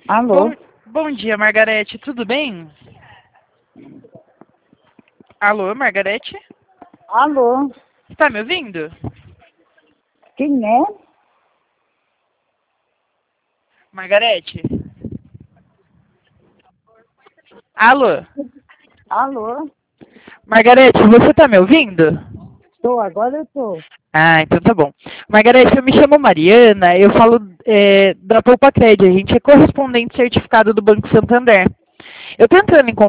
Alô? Bom dia, Margarete. Tudo bem? Alô, Margarete? Alô? Está me ouvindo? Quem é? Margarete? Alô? Alô? Margarete, você está me ouvindo? Agora eu tô. Ah, então tá bom. Margarete, eu me chamo Mariana, eu falo da Poupa Cred, a gente é correspondente certificado do Banco Santander. Eu tô entrando em